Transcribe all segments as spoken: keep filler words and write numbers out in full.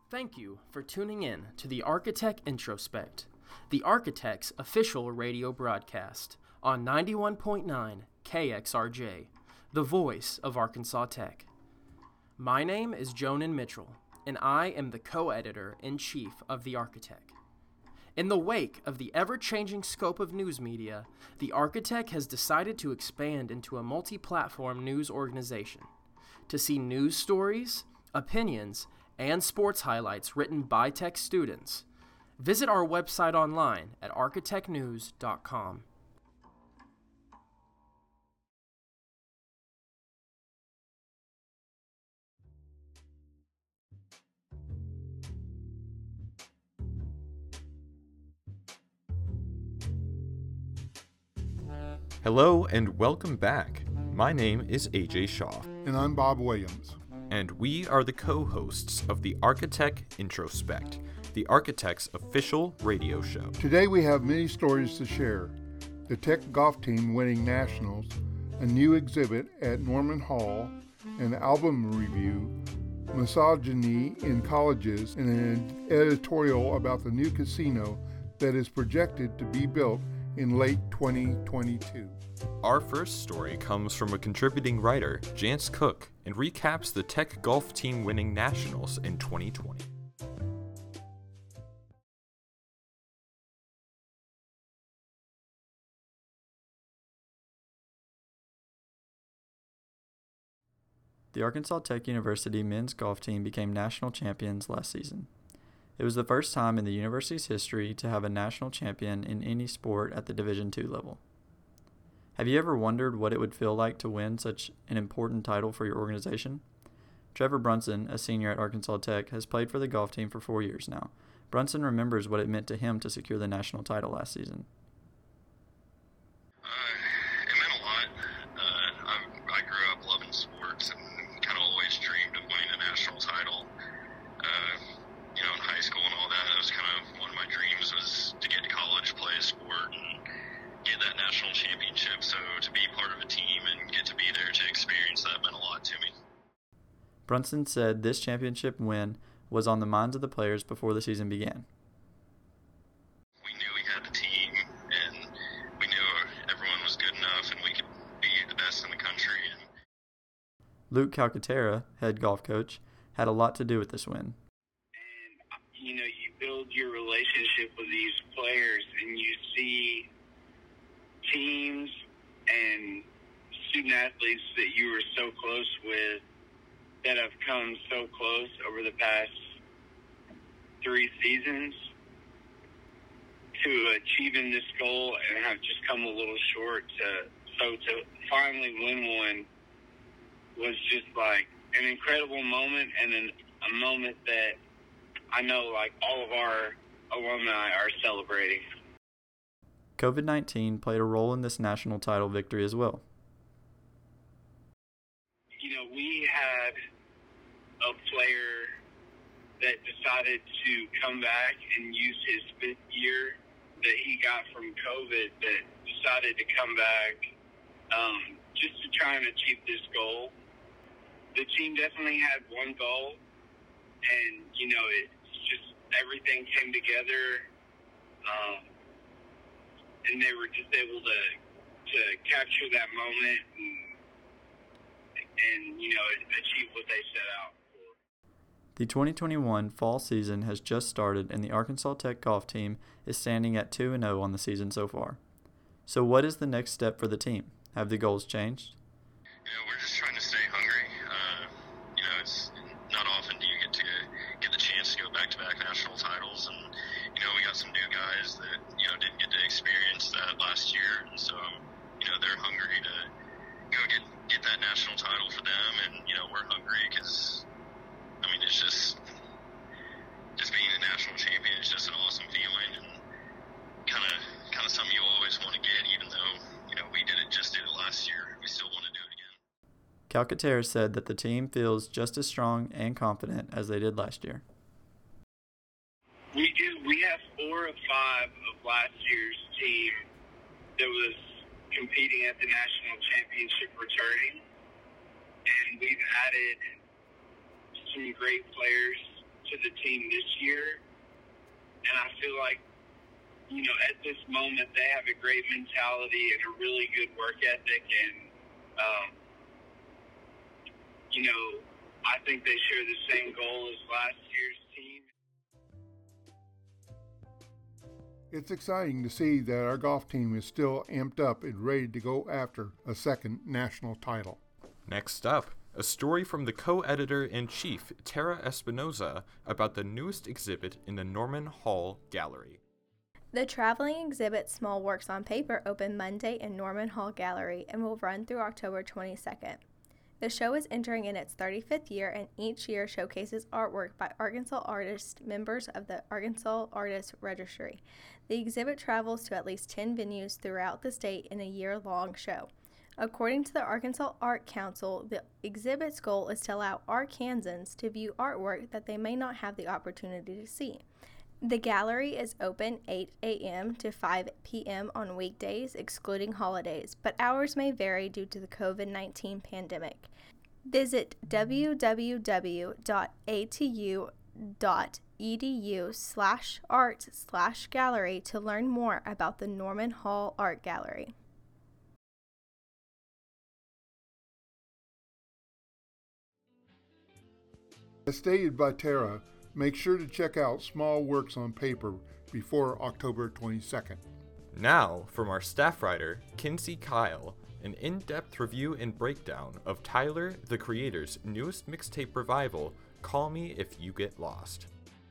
Thank you for tuning in to the Architect Introspect, the Architect's official radio broadcast on ninety-one point nine K X R J, the voice of Arkansas Tech. My name is Jonan Mitchell, and I am the co-editor-in-chief of the Architect. In the wake of the ever-changing scope of news media, the Architect has decided to expand into a multi-platform news organization. To see news stories, opinions, and sports highlights written by Tech students, visit our website online at architect news dot com. Hello and welcome back. My name is A J Shaw. And I'm Bob Williams. And we are the co-hosts of the Architect Introspect, the Architect's official radio show. Today we have many stories to share. The Tech golf team winning nationals, a new exhibit at Norman Hall, an album review, misogyny in colleges, and an editorial about the new casino that is projected to be built in late twenty twenty-two. Our first story comes from a contributing writer, Jance Cook, and recaps the Tech golf team winning nationals in twenty twenty. The Arkansas Tech University men's golf team became national champions last season. It was the first time in the university's history to have a national champion in any sport at the Division two level. Have you ever wondered what it would feel like to win such an important title for your organization? Trevor Brunson, a senior at Arkansas Tech, has played for the golf team for four years now. Brunson remembers what it meant to him to secure the national title last season. Uh, it meant a lot. Uh, I, I grew up loving sports and kind of always dreamed of winning a national title. Uh, you know, in high school and all that, that was kind of one of my dreams was to get to college, play a sport, and get that national championship. So to be part of a team and get to be there to experience that meant a lot to me. Brunson said this championship win was on the minds of the players before the season began. We knew we had the team, and we knew everyone was good enough, and we could be the best in the country. And Luke Calcaterra, head golf coach, had a lot to do with this win. You know, you build your relationship with these players and you see teams and student athletes that you were so close with that have come so close over the past three seasons to achieving this goal and have just come a little short. To, so to finally win one was just like an incredible moment and an, a moment that I know, like, all of our alumni are celebrating. covid nineteen played a role in this national title victory as well. You know, we had a player that decided to come back and use his fifth year that he got from COVID, that decided to come back um, just to try and achieve this goal. The team definitely had one goal, and, you know, it's just everything came together, um, and they were just able to to capture that moment and, and, you know, achieve what they set out for. The twenty twenty-one fall season has just started, and the Arkansas Tech golf team is standing at two and oh on the season so far. So what is the next step for the team? Have the goals changed? You know, we're just trying to stay hungry. Uh, you know, it's not often do you get to get the chance to go back-to-back national titles, and, you know, we got some new guys that, you know, didn't get to experience that last year, and so, you know, they're hungry to go get, get that national title for them, and, you know, we're hungry because, I mean, it's just, just being a national champion is just an awesome feeling, and kind of, kind of something you always want to get, even though, you know, we did it, just did it last year, we still want to do it again. Calcaterra said that the team feels just as strong and confident as they did last year. We do. We have four or five of last year's team that was competing at the national championship returning, and we've added some great players to the team this year. And I feel like, you know, at this moment, they have a great mentality and a really good work ethic. And, um, you know, I think they share the same goal as last year's team. It's exciting to see that our golf team is still amped up and ready to go after a second national title. Next up, a story from the co-editor-in-chief, Tara Espinoza, about the newest exhibit in the Norman Hall Gallery. The traveling exhibit Small Works on Paper opened Monday in Norman Hall Gallery and will run through October twenty-second. The show is entering in its thirty-fifth year, and each year showcases artwork by Arkansas artists, members of the Arkansas Artists Registry. The exhibit travels to at least ten venues throughout the state in a year-long show. According to the Arkansas Art Council, the exhibit's goal is to allow Arkansans to view artwork that they may not have the opportunity to see. The gallery is open eight a.m. to five p.m. on weekdays, excluding holidays, but hours may vary due to the covid nineteen pandemic. Visit w w w dot a t u dot e d u slash art slash gallery to learn more about the Norman Hall Art Gallery. As stated by Tara, make sure to check out Small Works on Paper before October twenty-second. Now, from our staff writer, Kinsey Kyle, an in-depth review and breakdown of Tyler, the Creator's newest mixtape revival, Call Me If You Get Lost.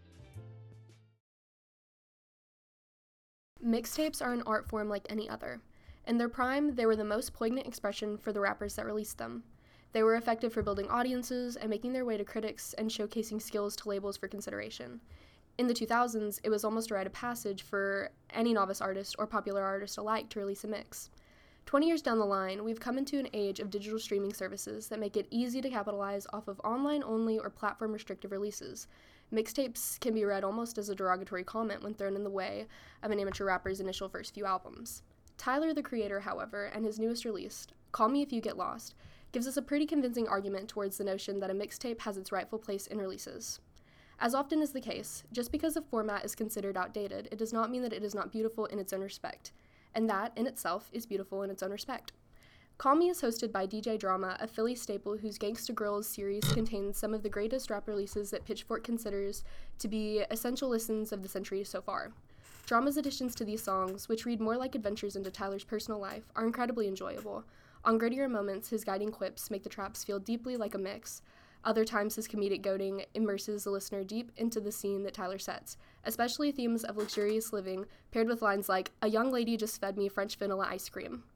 Mixtapes are an art form like any other. In their prime, they were the most poignant expression for the rappers that released them. They were effective for building audiences and making their way to critics and showcasing skills to labels for consideration. In the two thousands, it was almost a rite of passage for any novice artist or popular artist alike to release a mix. Twenty years down the line, we've come into an age of digital streaming services that make it easy to capitalize off of online-only or platform-restrictive releases. Mixtapes can be read almost as a derogatory comment when thrown in the way of an amateur rapper's initial first few albums. Tyler, the Creator, however, and his newest release, Call Me If You Get Lost, gives us a pretty convincing argument towards the notion that a mixtape has its rightful place in releases. As often is the case, just because a format is considered outdated, it does not mean that it is not beautiful in its own respect, and that, in itself, is beautiful in its own respect. Call Me is hosted by D J Drama, a Philly staple whose Gangsta Grillz series contains some of the greatest rap releases that Pitchfork considers to be essential listens of the century so far. Drama's additions to these songs, which read more like adventures into Tyler's personal life, are incredibly enjoyable. On grittier moments, his guiding quips make the traps feel deeply like a mix. Other times, his comedic goading immerses the listener deep into the scene that Tyler sets, especially themes of luxurious living, paired with lines like, "A young lady just fed me French vanilla ice cream."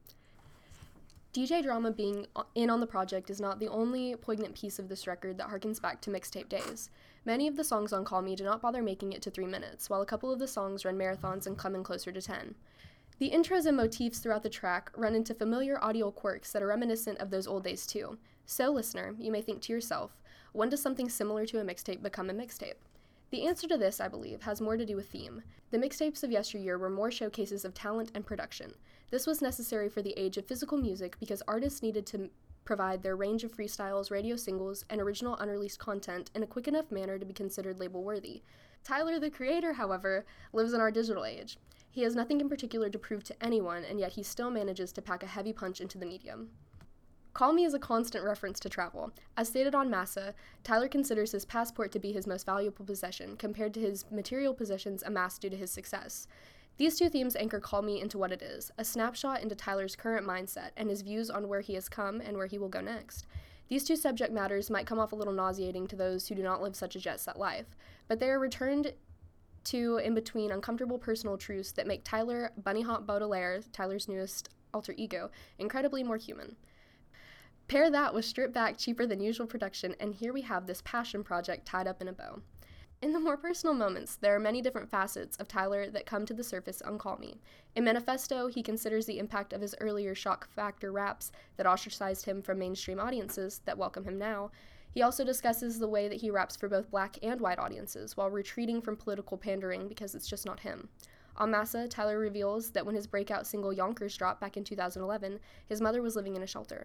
D J Drama being in on the project is not the only poignant piece of this record that harkens back to mixtape days. Many of the songs on Call Me do not bother making it to three minutes, while a couple of the songs run marathons and come in closer to ten. The intros and motifs throughout the track run into familiar audio quirks that are reminiscent of those old days too. So, listener, you may think to yourself, when does something similar to a mixtape become a mixtape? The answer to this, I believe, has more to do with theme. The mixtapes of yesteryear were more showcases of talent and production. This was necessary for the age of physical music because artists needed to provide their range of freestyles, radio singles, and original unreleased content in a quick enough manner to be considered label-worthy. Tyler, the Creator, however, lives in our digital age. He has nothing in particular to prove to anyone, and yet he still manages to pack a heavy punch into the medium. Call Me is a constant reference to travel. As stated on Massa, Tyler considers his passport to be his most valuable possession, compared to his material possessions amassed due to his success. These two themes anchor Call Me into what it is, a snapshot into Tyler's current mindset and his views on where he has come and where he will go next. These two subject matters might come off a little nauseating to those who do not live such a jet-set life, but they are returned to in between uncomfortable personal truths that make Tyler Bunny Hop Baudelaire, Tyler's newest alter ego, incredibly more human. Pair that with stripped back, cheaper than usual production, and here we have this passion project tied up in a bow. In the more personal moments, there are many different facets of Tyler that come to the surface on Call Me. In Manifesto, he considers the impact of his earlier shock factor raps that ostracized him from mainstream audiences that welcome him now. He also discusses the way that he raps for both black and white audiences, while retreating from political pandering because it's just not him. On Massa, Tyler reveals that when his breakout single Yonkers dropped back in two thousand eleven, his mother was living in a shelter.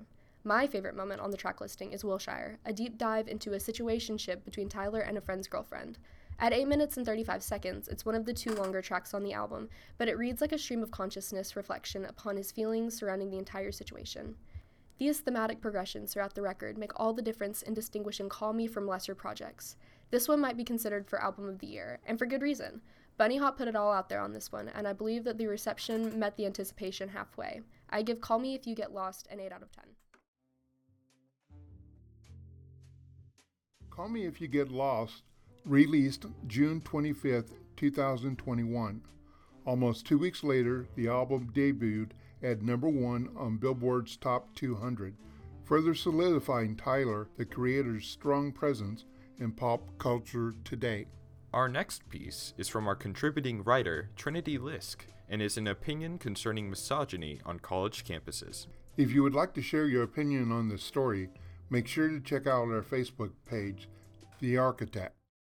My favorite moment on the track listing is Wilshire, a deep dive into a situationship between Tyler and a friend's girlfriend. At eight minutes and thirty-five seconds, it's one of the two longer tracks on the album, but it reads like a stream of consciousness reflection upon his feelings surrounding the entire situation. These thematic progressions throughout the record make all the difference in distinguishing Call Me from lesser projects. This one might be considered for Album of the Year, and for good reason. Bunny Hop put it all out there on this one, and I believe that the reception met the anticipation halfway. I give Call Me If You Get Lost an eight out of ten. Call Me If You Get Lost, released June twenty-fifth, two thousand twenty-one. Almost two weeks later, the album debuted at number one on Billboard's Top two hundred, further solidifying Tyler, the creator's strong presence in pop culture today. Our next piece is from our contributing writer, Trinity Lisk, and is an opinion concerning misogyny on college campuses. If you would like to share your opinion on this story, make sure to check out our Facebook page, The Architect.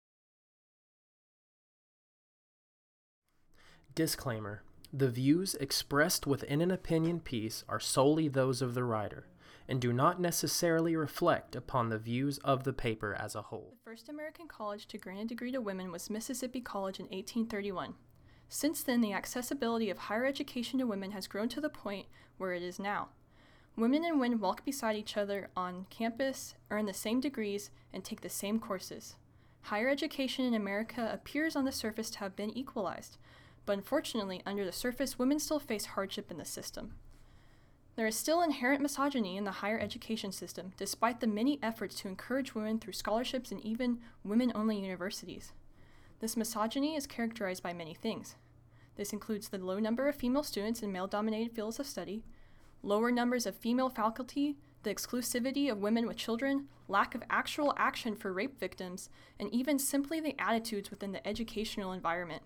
Disclaimer. The views expressed within an opinion piece are solely those of the writer, and do not necessarily reflect upon the views of the paper as a whole. The first American college to grant a degree to women was Mississippi College in eighteen thirty-one. Since then, the accessibility of higher education to women has grown to the point where it is now. Women and men walk beside each other on campus, earn the same degrees, and take the same courses. Higher education in America appears on the surface to have been equalized, but unfortunately, under the surface, women still face hardship in the system. There is still inherent misogyny in the higher education system, despite the many efforts to encourage women through scholarships and even women-only universities. This misogyny is characterized by many things. This includes the low number of female students in male-dominated fields of study, lower numbers of female faculty, the exclusivity of women with children, lack of actual action for rape victims, and even simply the attitudes within the educational environment.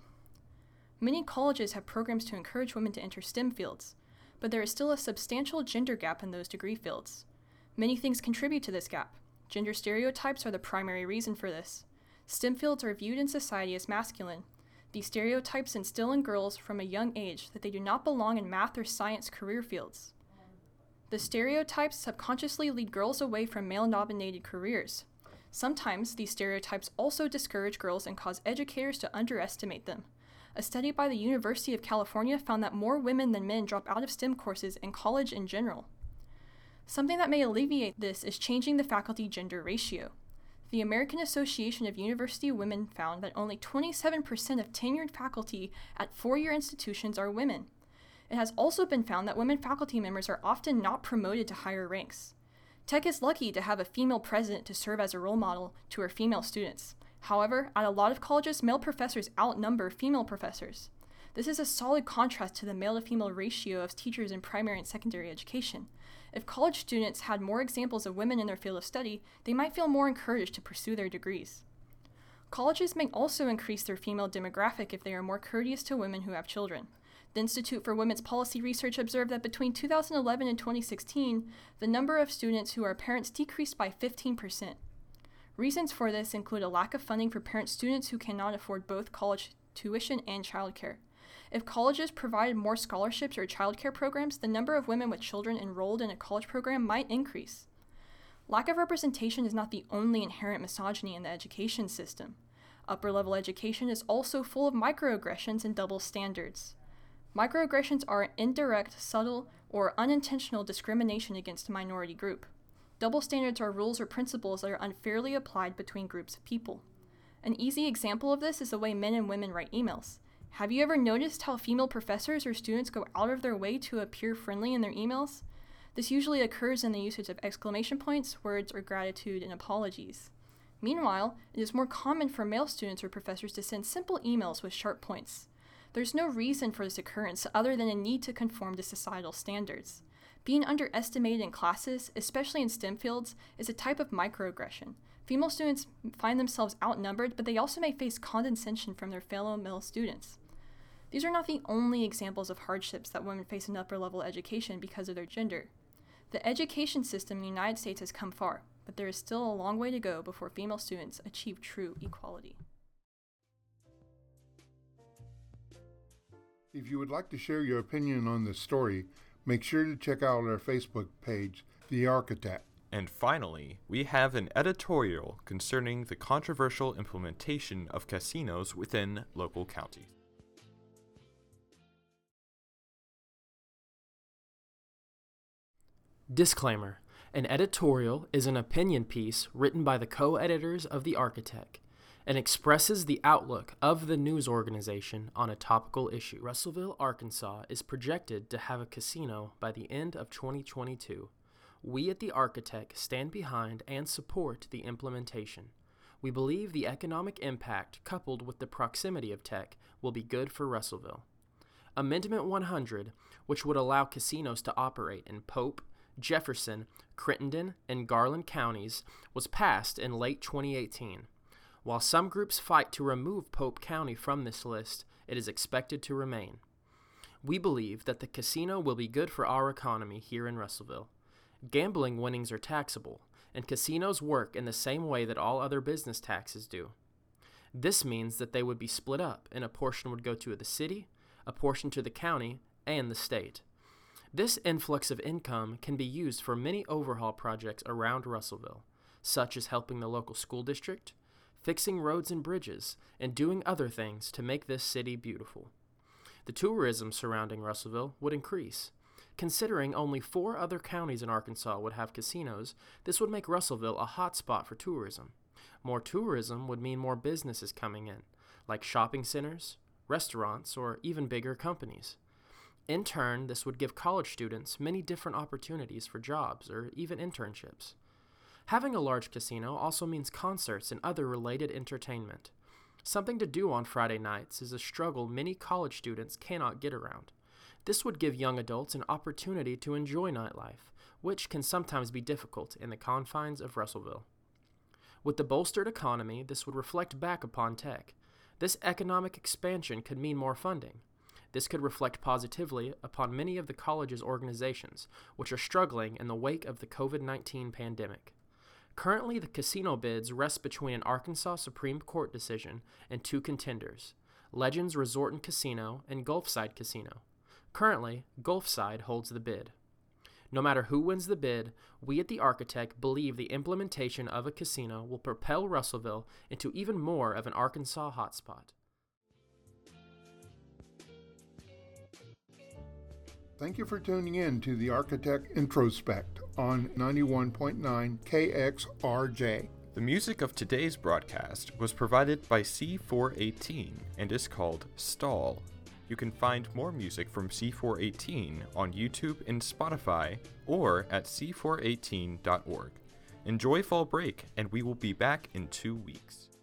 Many colleges have programs to encourage women to enter STEM fields, but there is still a substantial gender gap in those degree fields. Many things contribute to this gap. Gender stereotypes are the primary reason for this. STEM fields are viewed in society as masculine. These stereotypes instill in girls from a young age that they do not belong in math or science career fields. The stereotypes subconsciously lead girls away from male-dominated careers. Sometimes these stereotypes also discourage girls and cause educators to underestimate them. A study by the University of California found that more women than men drop out of STEM courses in college in general. Something that may alleviate this is changing the faculty gender ratio. The American Association of University Women found that only twenty-seven percent of tenured faculty at four-year institutions are women. It has also been found that women faculty members are often not promoted to higher ranks. Tech is lucky to have a female president to serve as a role model to her female students. However, at a lot of colleges, male professors outnumber female professors. This is a solid contrast to the male-to-female ratio of teachers in primary and secondary education. If college students had more examples of women in their field of study, they might feel more encouraged to pursue their degrees. Colleges may also increase their female demographic if they are more courteous to women who have children. The Institute for Women's Policy Research observed that between two thousand eleven and twenty sixteen, the number of students who are parents decreased by fifteen percent. Reasons for this include a lack of funding for parent students who cannot afford both college tuition and childcare. If colleges provided more scholarships or childcare programs, the number of women with children enrolled in a college program might increase. Lack of representation is not the only inherent misogyny in the education system. Upper-level education is also full of microaggressions and double standards. Microaggressions are indirect, subtle, or unintentional discrimination against a minority group. Double standards are rules or principles that are unfairly applied between groups of people. An easy example of this is the way men and women write emails. Have you ever noticed how female professors or students go out of their way to appear friendly in their emails? This usually occurs in the usage of exclamation points, words, or gratitude and apologies. Meanwhile, it is more common for male students or professors to send simple emails with sharp points. There's no reason for this occurrence other than a need to conform to societal standards. Being underestimated in classes, especially in STEM fields, is a type of microaggression. Female students find themselves outnumbered, but they also may face condescension from their fellow male students. These are not the only examples of hardships that women face in upper-level education because of their gender. The education system in the United States has come far, but there is still a long way to go before female students achieve true equality. If you would like to share your opinion on this story, make sure to check out our Facebook page, The Architect. And finally, we have an editorial concerning the controversial implementation of casinos within local counties. Disclaimer: an editorial is an opinion piece written by the co-editors of The Architect and expresses the outlook of the news organization on a topical issue. Russellville, Arkansas is projected to have a casino by the end of twenty twenty-two. We at The Architect stand behind and support the implementation. We believe the economic impact coupled with the proximity of tech will be good for Russellville. Amendment one hundred, which would allow casinos to operate in Pope, Jefferson, Crittenden, and Garland counties, was passed in late twenty eighteen. While some groups fight to remove Pope County from this list, it is expected to remain. We believe that the casino will be good for our economy here in Russellville. Gambling winnings are taxable, and casinos work in the same way that all other business taxes do. This means that they would be split up, and a portion would go to the city, a portion to the county, and the state. This influx of income can be used for many overhaul projects around Russellville, such as helping the local school district, fixing roads and bridges, and doing other things to make this city beautiful. The tourism surrounding Russellville would increase. Considering only four other counties in Arkansas would have casinos, this would make Russellville a hot spot for tourism. More tourism would mean more businesses coming in, like shopping centers, restaurants, or even bigger companies. In turn, this would give college students many different opportunities for jobs or even internships. Having a large casino also means concerts and other related entertainment. Something to do on Friday nights is a struggle many college students cannot get around. This would give young adults an opportunity to enjoy nightlife, which can sometimes be difficult in the confines of Russellville. With the bolstered economy, this would reflect back upon tech. This economic expansion could mean more funding. This could reflect positively upon many of the college's organizations, which are struggling in the wake of the covid nineteen pandemic. Currently, the casino bids rest between an Arkansas Supreme Court decision and two contenders, Legends Resort and Casino and Gulfside Casino. Currently, Gulfside holds the bid. No matter who wins the bid, we at The Architect believe the implementation of a casino will propel Russellville into even more of an Arkansas hotspot. Thank you for tuning in to The Architect Introspect on ninety-one point nine K X R J. The music of today's broadcast was provided by C four eighteen and is called Stall. You can find more music from C four eighteen on YouTube and Spotify or at c four eighteen dot org. Enjoy fall break, and we will be back in two weeks.